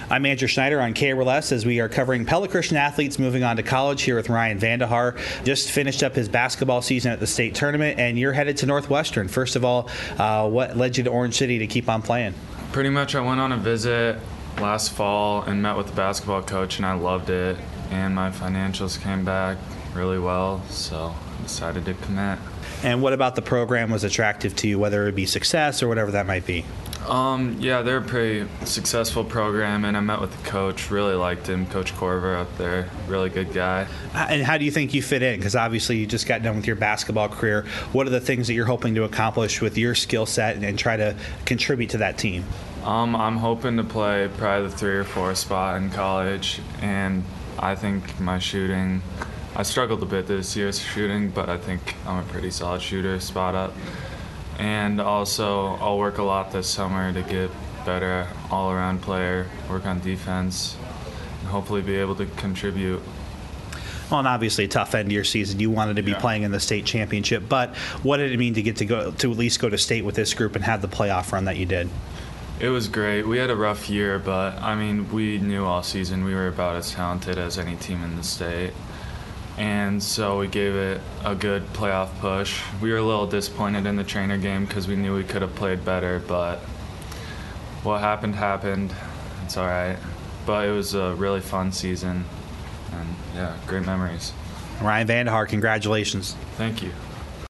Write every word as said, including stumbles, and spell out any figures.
I'm Andrew Schneider on K R L S as we are covering Pella Christian athletes moving on to college here with Ryan Vandehar. Just finished up his basketball season at the state tournament, and you're headed to Northwestern. First of all, uh, what led you to Orange City to keep on playing? Pretty much I went on a visit last fall and met with the basketball coach, and I loved it. And my financials came back really well, so I decided to commit. And what about the program was attractive to you, whether it be success or whatever that might be? Um, yeah, they're a pretty successful program, and I met with the coach. Really liked him, Coach Corver up there. Really good guy. And how do you think you fit in? Because obviously you just got done with your basketball career. What are the things that you're hoping to accomplish with your skill set and, and try to contribute to that team? Um, I'm hoping to play probably the three or four spot in college, and I think my shooting, I struggled a bit this year shooting, but I think I'm a pretty solid shooter, spot up. And also, I'll work a lot this summer to get better all-around player, work on defense, and hopefully be able to contribute. Well, and obviously a tough end to your season. You wanted to be yeah. playing in the state championship, but what did it mean to get to go to at least go to state with this group and have the playoff run that you did? It was great. We had a rough year, but I mean, we knew all season we were about as talented as any team in the state. And so we gave it a good playoff push. We were a little disappointed in the trainer game because we knew we could have played better, but what happened happened. It's all right. But it was a really fun season, and yeah, great memories. Ryan Vandehar, congratulations. Thank you.